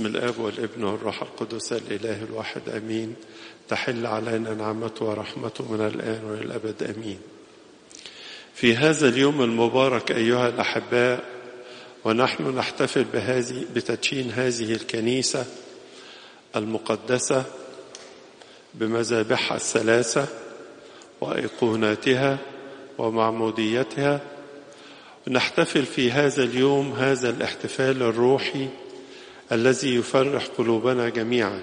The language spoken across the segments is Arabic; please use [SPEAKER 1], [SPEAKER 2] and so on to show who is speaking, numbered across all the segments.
[SPEAKER 1] باسم الآب والابن والروح القدس الإله الواحد أمين. تحل علينا نعمته ورحمته من الآن والأبد أمين. في هذا اليوم المبارك أيها الأحباء، ونحن نحتفل بتدشين هذه الكنيسة المقدسة بمذابحها الثلاثة وأيقوناتها ومعموديتها، نحتفل في هذا اليوم هذا الاحتفال الروحي الذي يفرح قلوبنا جميعا.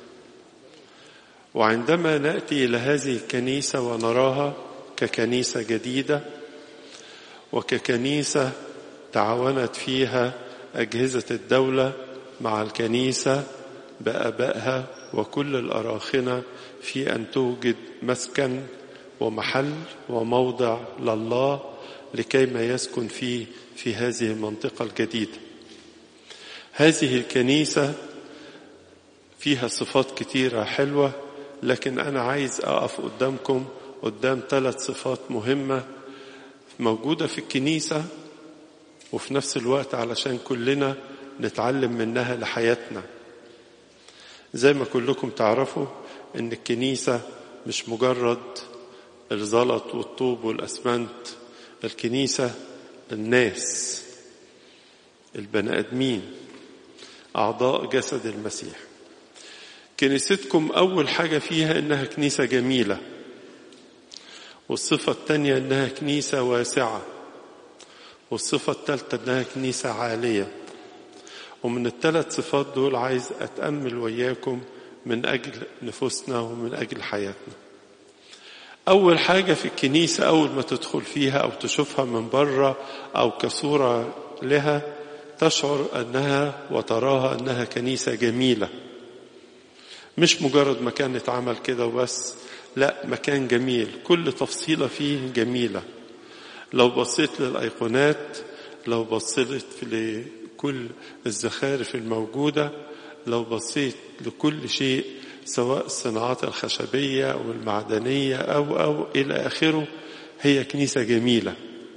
[SPEAKER 1] وعندما نأتي إلى هذه الكنيسة ونراها ككنيسة جديدة وككنيسة تعاونت فيها أجهزة الدولة مع الكنيسة بآبائها وكل الأراخنة في أن توجد مسكن ومحل وموضع لله لكيما يسكن فيه في هذه المنطقة الجديدة. هذه الكنيسة فيها صفات كتيرة حلوة، لكن أنا عايز أقف قدام 3 صفات مهمة موجودة في الكنيسة، وفي نفس الوقت علشان كلنا نتعلم منها لحياتنا. زي ما كلكم تعرفوا إن الكنيسة مش مجرد الزلط والطوب والأسمنت، الكنيسة الناس، البني آدمين، أعضاء جسد المسيح. كنيستكم أول حاجة فيها إنها كنيسة جميلة، والصفة الثانية إنها كنيسة واسعة، والصفة الثالثة إنها كنيسة عالية. ومن ال3 صفات دول عايز أتأمل وياكم من أجل نفوسنا ومن أجل حياتنا. أول حاجة في الكنيسة أول ما تدخل فيها أو تشوفها من بره أو كصورة لها تشعر أنها وتراها أنها كنيسة جميلة، مش مجرد مكان اتعمل كده وبس، لا، مكان جميل، كل تفصيلة فيه جميلة. لو بصيت للأيقونات، لو بصيت لكل الزخارف الموجودة، لو بصيت لكل شيء سواء الصناعات الخشبية أو المعدنية أو إلى آخره، هي كنيسة جميلة.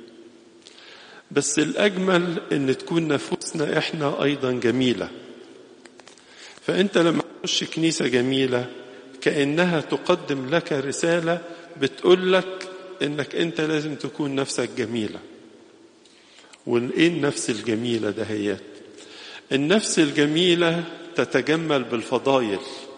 [SPEAKER 1] بس الأجمل أن تكون نفوسنا إحنا أيضا جميلة. فأنت لما تخش كنيسة جميلة كأنها تقدم لك رسالة بتقول لك أنك أنت لازم تكون نفسك جميلة. وإيه النفس الجميلة دهيت؟ النفس الجميلة تتجمل بالفضائل،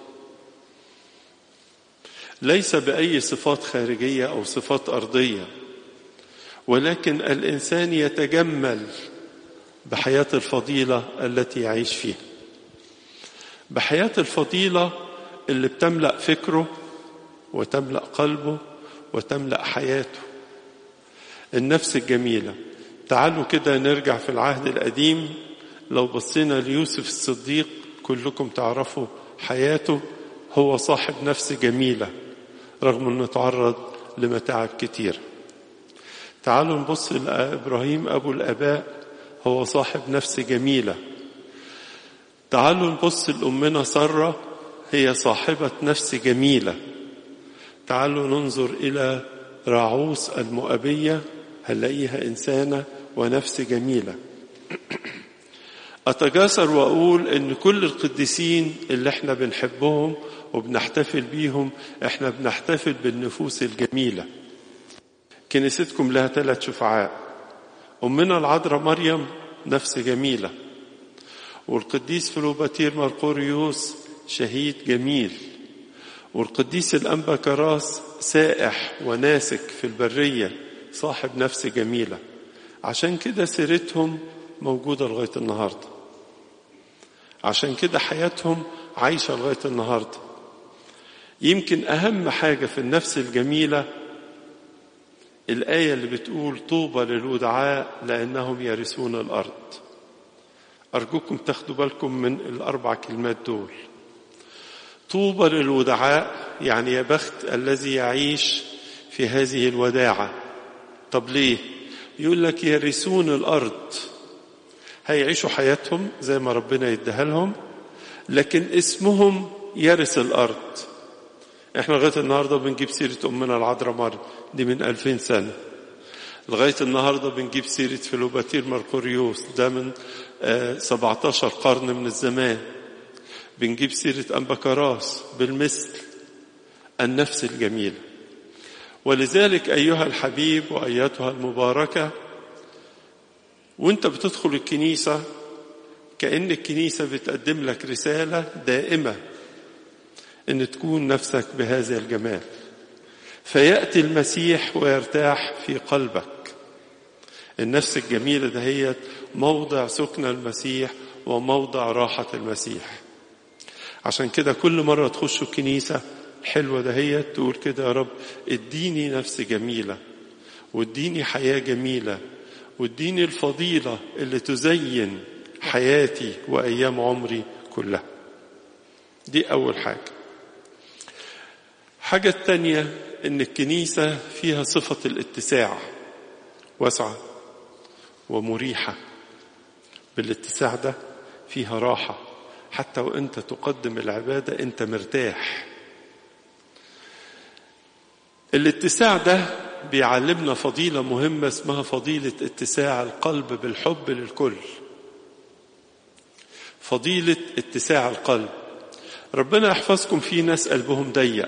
[SPEAKER 1] ليس بأي صفات خارجية أو صفات أرضية، ولكن الإنسان يتجمل بحياة الفضيلة التي يعيش فيها، بحياة الفضيلة اللي بتملأ فكره وتملأ قلبه وتملأ حياته. النفس الجميلة. تعالوا كده نرجع في العهد القديم، لو بصينا ليوسف الصديق كلكم تعرفوا حياته، هو صاحب نفس جميلة رغم أنه تعرض لمتاعب كتير. تعالوا نبص لإبراهيم أبو الآباء، هو صاحب نفس جميلة. تعالوا نبص لأمنا سارة، هي صاحبة نفس جميلة. تعالوا ننظر إلى راعوس المؤبية، هنلاقيها إنسانة ونفس جميلة. أتجاسر وأقول إن كل القديسين اللي احنا بنحبهم وبنحتفل بيهم، احنا بنحتفل بالنفوس الجميلة. كنيستكم لها 3 شفعاء. أمنا العذراء مريم نفس جميلة، والقديس فلوباتير مرقوريوس شهيد جميل، والقديس الأنبا كراس سائح وناسك في البرية صاحب نفس جميلة. عشان كده سيرتهم موجودة لغاية النهاردة، عشان كده حياتهم عايشة لغاية النهاردة. يمكن أهم حاجة في النفس الجميلة الآية اللي بتقول طوبى للودعاء لأنهم يرثون الأرض. أرجوكم تاخدوا بالكم من ال4 كلمات دول. طوبى للودعاء يعني يا بخت الذي يعيش في هذه الوداعة. طب ليه؟ يقول لك يرثون الأرض، هيعيشوا حياتهم زي ما ربنا يديها لهم، لكن اسمهم يرث الأرض. احنا لغاية النهاردة بنجيب سيرة أمنا العذراء مريم، دي من 2000 سنة. لغاية النهاردة بنجيب سيرة فلوباتير مرقوريوس، ده من 17 قرن من الزمان. بنجيب سيرة أنبا كراس بالمثل، النفس الجميلة. ولذلك أيها الحبيب وأيتها المباركة، وانت بتدخل الكنيسة كأن الكنيسة بتقدم لك رسالة دائمة ان تكون نفسك بهذا الجمال، فيأتي المسيح ويرتاح في قلبك. النفس الجميلة دهيت موضع سكن المسيح وموضع راحة المسيح. عشان كده كل مرة تخشوا الكنيسة الحلوة دهيت تقول كده: يا رب اديني نفس جميلة، واديني حياة جميلة، واديني الفضيلة اللي تزين حياتي وأيام عمري كلها. دي أول حاجة. حاجة التانية إن الكنيسة فيها صفة الاتساع، واسعة ومريحة. بالاتساع ده فيها راحة، حتى وانت تقدم العبادة انت مرتاح. الاتساع ده بيعلمنا فضيلة مهمة اسمها فضيلة اتساع القلب بالحب للكل. فضيلة اتساع القلب. ربنا يحفظكم، في ناس قلبهم ضيق.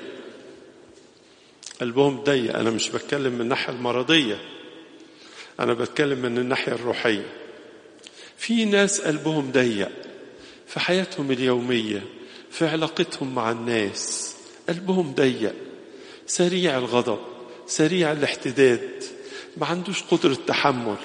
[SPEAKER 1] قلبهم ضيق، أنا مش بتكلم من الناحية المرضية، أنا بتكلم من الناحية الروحية. في ناس قلبهم ضيق في حياتهم اليومية، في علاقتهم مع الناس، قلبهم ضيق، سريع الغضب، سريع الاحتداد، ما عندوش قدرة تحمل.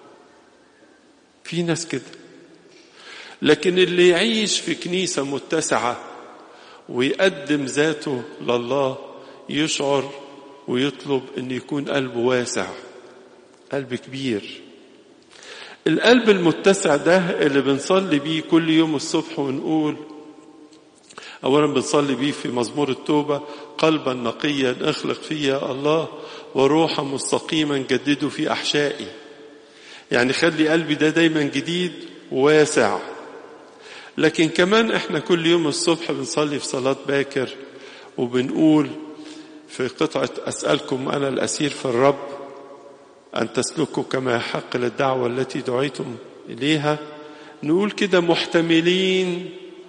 [SPEAKER 1] في ناس كده. لكن اللي يعيش في كنيسة متسعة ويقدم ذاته لله يشعر ويطلب أن يكون قلبه واسع، قلب كبير. القلب المتسع ده اللي بنصلي بيه كل يوم الصبح ونقول أولا بنصلي بيه في مزمور التوبة: قلبا نقيا اخلق فيا الله، وروحا مستقيما جدده في أحشائي. يعني خلي قلبي ده دايما جديد وواسع. لكن كمان احنا كل يوم الصبح بنصلي في صلاة باكر وبنقول في قطعة: أسألكم أنا الأسير في الرب أن تسلكوا كما يحق للدعوة التي دعيتم إليها. نقول كده: محتملين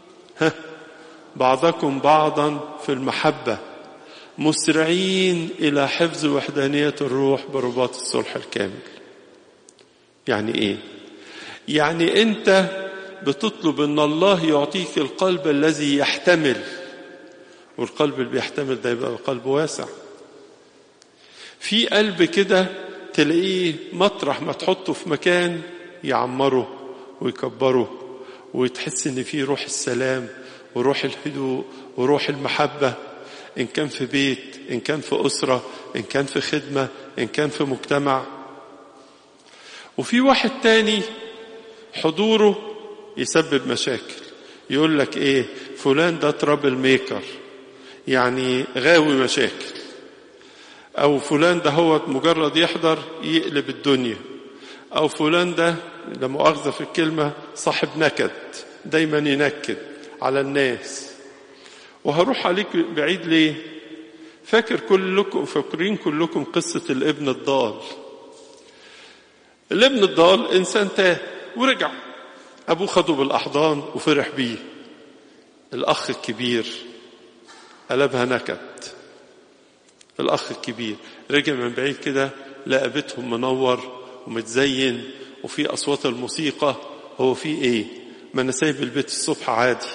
[SPEAKER 1] بعضكم بعضا في المحبة، مسرعين إلى حفظ وحدانية الروح برباط الصلح الكامل. يعني إيه؟ يعني أنت بتطلب أن الله يعطيك القلب الذي يحتمل، والقلب اللي بيحتمل ده يبقى قلب واسع. في قلب كده تلاقيه مطرح ما تحطه في مكان يعمره ويكبره، وتحس ان فيه روح السلام وروح الهدوء وروح المحبة، ان كان في بيت، ان كان في أسرة، ان كان في خدمة، ان كان في مجتمع. وفي واحد تاني حضوره يسبب مشاكل. يقول لك ايه؟ فلان ده ترابل ميكر، يعني غاوي مشاكل. او فلان ده هو مجرد يحضر يقلب الدنيا. او فلان ده لا مؤاخذة في الكلمة صاحب نكد، دايما ينكد على الناس. وهروح عليك بعيد ليه؟ فاكرين كلكم قصة الابن الضال. الابن الضال انسان تاه ورجع، ابوه خده بالاحضان وفرح بيه. الاخ الكبير قلبها نكد. الأخ الكبير رجع من بعيد كده لقى بيتهم منور ومتزين وفي أصوات الموسيقى. هو في إيه؟ ما أنا سايب البيت الصبح عادي.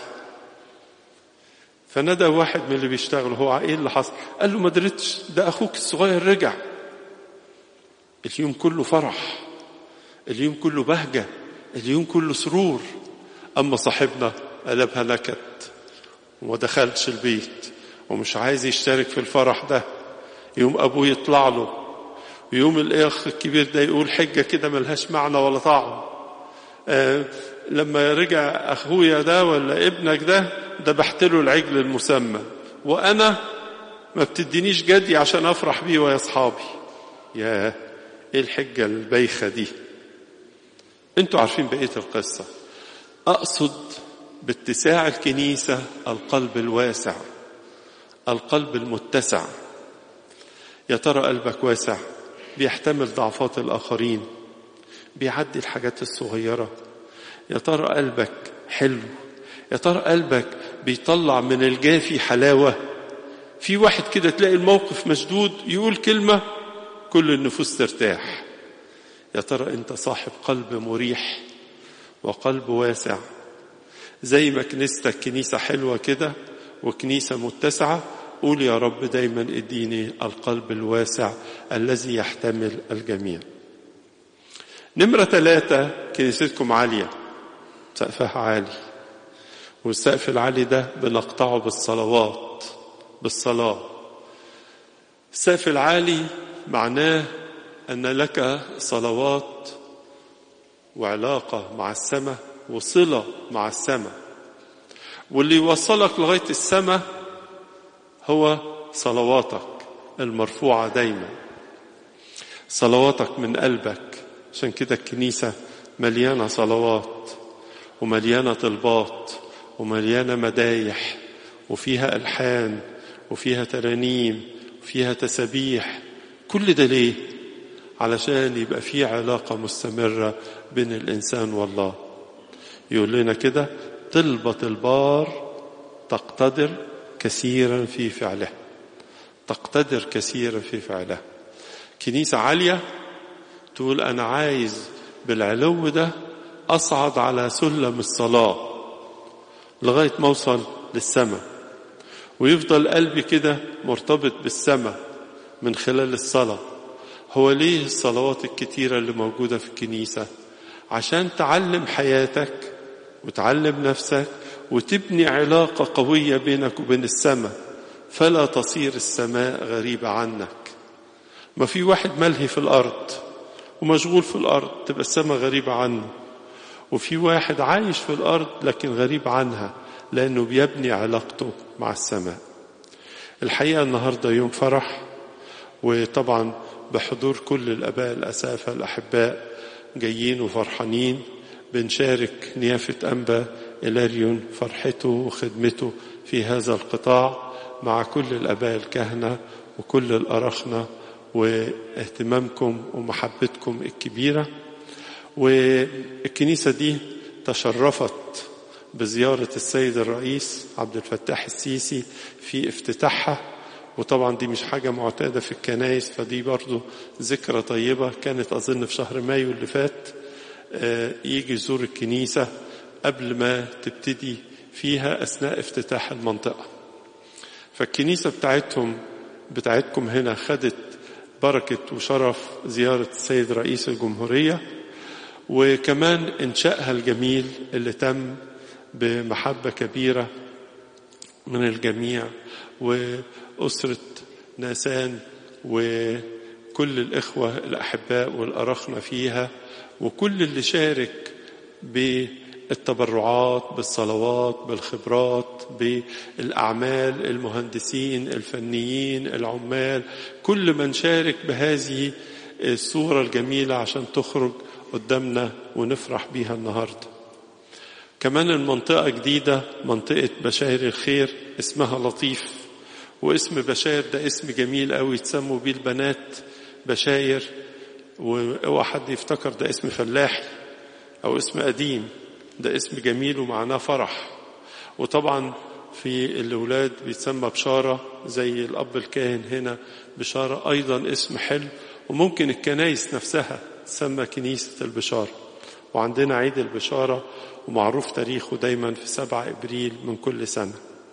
[SPEAKER 1] فندى واحد من اللي بيشتغل: هو إيه اللي حصل؟ قال له: ما درتش، ده أخوك الصغير رجع. اليوم كله فرح، اليوم كله بهجة، اليوم كله سرور. أما صاحبنا قلبها نكد وما دخلش البيت ومش عايز يشترك في الفرح ده. يوم أبوه يطلع له، ويوم الأخ الكبير ده يقول حجة كده ملهاش معنى ولا طعم. لما رجع أخويا ده ولا ابنك ده ذبحتله العجل المسمى، وأنا ما بتدينيش جدي عشان أفرح بيه ويا أصحابي. يا إيه الحجة البايخة دي؟ أنتوا عارفين بقية القصة. أقصد باتساع الكنيسة القلب الواسع، القلب المتسع. يا ترى قلبك واسع؟ بيحتمل ضعفات الآخرين، بيعدي الحاجات الصغيرة؟ يا ترى قلبك حلو؟ يا ترى قلبك بيطلع من الجافي حلاوة. في واحد كده تلاقي الموقف مشدود يقول كلمة كل النفوس ترتاح. يا ترى انت صاحب قلب مريح وقلب واسع زي ما كنيستك كنيسة حلوة كده وكنيسة متسعة؟ قول يا رب دايما اديني القلب الواسع الذي يحتمل الجميع. نمرة 3، كنيستكم عالية، سقفها عالي، والسقف العالي ده بنقطعه بالصلوات، بالصلاة. السقف العالي معناه أن لك صلوات وعلاقة مع السماء وصلة مع السماء، واللي يوصلك لغاية السماء هو صلواتك المرفوعة دايما، صلواتك من قلبك. عشان كده الكنيسة مليانة صلوات ومليانة طلبات ومليانة مدايح وفيها ألحان وفيها ترانيم وفيها تسبيح. كل ده ليه؟ علشان يبقى في علاقة مستمرة بين الإنسان والله. يقول لنا كده طلبة البار تقتدر كثيرا في فعله، تقتدر كثيرا في فعله. كنيسة عالية تقول أنا عايز بالعلو ده أصعد على سلم الصلاة لغاية ما أوصل للسماء، ويفضل قلبي كده مرتبط بالسماء من خلال الصلاة. هو ليه الصلوات الكتيرة اللي موجودة في الكنيسة؟ عشان تعلم حياتك وتعلم نفسك وتبني علاقة قوية بينك وبين السماء، فلا تصير السماء غريبة عنك. ما في واحد ملهي في الأرض ومشغول في الأرض تبقى السماء غريبة عنه، وفي واحد عايش في الأرض لكن غريب عنها لأنه بيبني علاقته مع السماء. الحقيقة النهاردة يوم فرح، وطبعا بحضور كل الآباء الأسافة الأحباء جايين وفرحانين، بنشارك نيافة أنبا إلاريون فرحته وخدمته في هذا القطاع مع كل الآباء الكهنة وكل الأرخنة، واهتمامكم ومحبتكم الكبيرة. والكنيسة دي تشرفت بزيارة السيد الرئيس عبد الفتاح السيسي في افتتاحها، وطبعا دي مش حاجة معتادة في الكنائس، فدي برضو ذكرى طيبة. كانت أظن في شهر مايو اللي فات يجي يزور الكنيسة قبل ما تبتدي فيها أثناء افتتاح المنطقة. فالكنيسة بتاعتكم هنا خدت بركة وشرف زيارة السيد رئيس الجمهورية، وكمان إنشائها الجميل اللي تم بمحبة كبيرة من الجميع، وأسرة ناسان وكل الإخوة الأحباء والأرخنة فيها، وكل اللي شارك بالتبرعات بالصلوات بالخبرات بالأعمال، المهندسين الفنيين العمال، كل من شارك بهذه الصورة الجميلة عشان تخرج قدامنا ونفرح بيها النهاردة. كمان المنطقة جديدة، منطقة بشاير الخير، اسمها لطيف، واسم بشاير ده اسم جميل قوي تسموا بيه البنات بشاير، واوعى حد يفتكر ده اسم فلاحي او اسم قديم، ده اسم جميل ومعناه فرح. وطبعا في الأولاد بيتسمى بشارة زي الأب الكاهن هنا بشارة، أيضا اسم حلو. وممكن الكنائس نفسها تسمى كنيسة البشارة، وعندنا عيد البشارة ومعروف تاريخه دايما في 7 إبريل من كل سنة.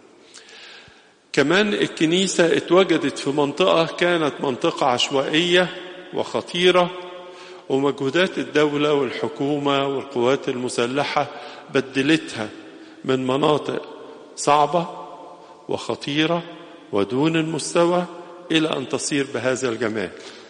[SPEAKER 1] كمان الكنيسة اتوجدت في منطقة كانت منطقة عشوائية وخطيرة، ومجهودات الدولة والحكومة والقوات المسلحة بدلتها من مناطق صعبة وخطيرة ودون المستوى إلى أن تصير بهذا الجمال.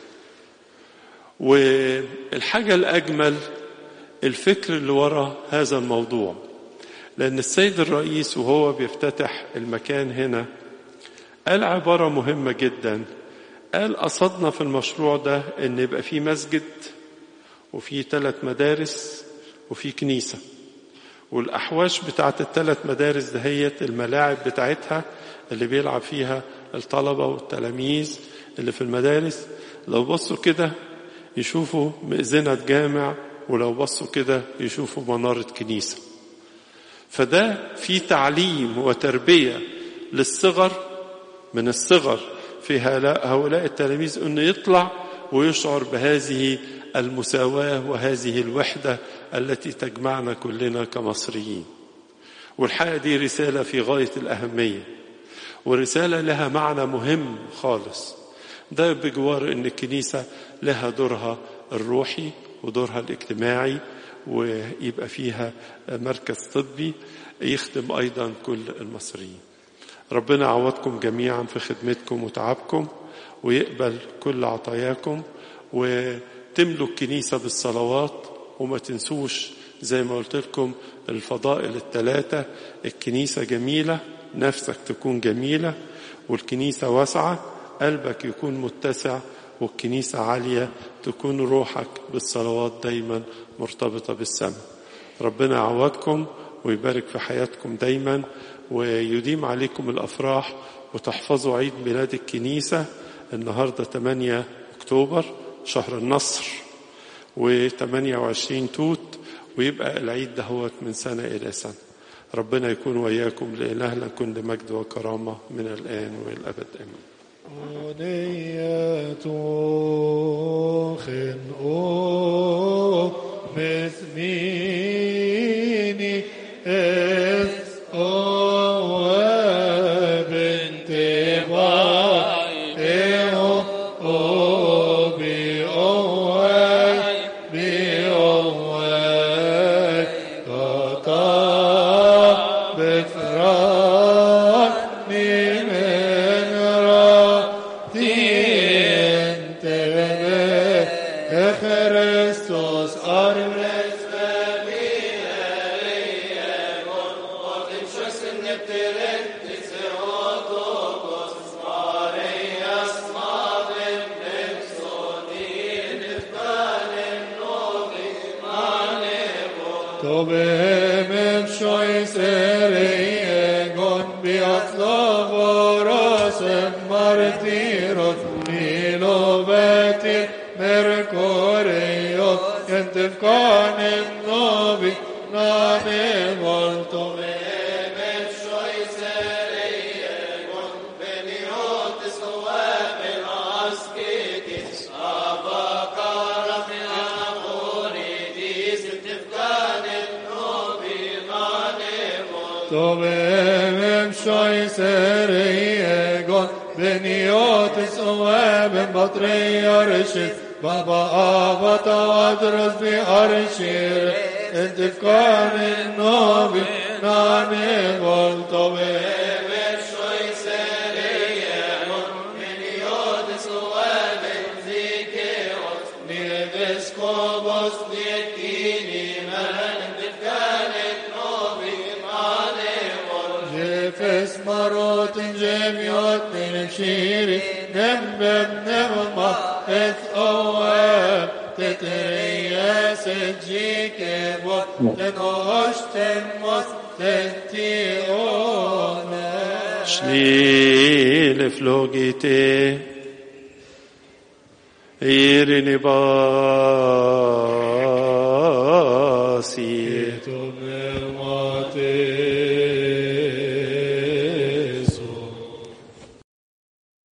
[SPEAKER 1] والحاجة الأجمل الفكر اللي وراء هذا الموضوع، لأن السيد الرئيس وهو بيفتتح المكان هنا قال عبارة مهمة جدا. قال قصدنا في المشروع ده أن يبقى فيه مسجد وفيه 3 مدارس وفيه كنيسة، والأحواش بتاعت ال3 مدارس دهيت الملاعب بتاعتها اللي بيلعب فيها الطلبة والتلاميذ اللي في المدارس، لو بصوا كده يشوفوا مئذنة جامع، ولو بصوا كده يشوفوا منارة كنيسة. فده في تعليم وتربية للصغر من الصغر في هؤلاء التلاميذ أنه يطلع ويشعر بهذه المساواة وهذه الوحدة التي تجمعنا كلنا كمصريين. والحقيقة دي رسالة في غاية الأهمية، ورسالة لها معنى مهم خالص. ده بجوار أن الكنيسة لها دورها الروحي ودورها الاجتماعي، ويبقى فيها مركز طبي يخدم أيضا كل المصريين. ربنا يعوضكم جميعا في خدمتكم وتعبكم، ويقبل كل عطاياكم، وتملوا الكنيسة بالصلوات. وما تنسوش زي ما قلت لكم الفضائل الثلاثة: الكنيسة جميلة، نفسك تكون جميلة، والكنيسة واسعة، قلبك يكون متسع، والكنيسة عالية، تكون روحك بالصلوات دايما مرتبطة بالسماء. ربنا يعوضكم ويبارك في حياتكم دايما، ويديم عليكم الأفراح، وتحفظوا عيد ميلاد الكنيسة النهاردة 8 أكتوبر شهر النصر، و28 توت، ويبقى العيد دهوت من سنة إلى سنة. ربنا يكون وياكم، لإلهنا كل مجد وكرامة من الآن والأبد آمين. Schnee flogite, irini basi.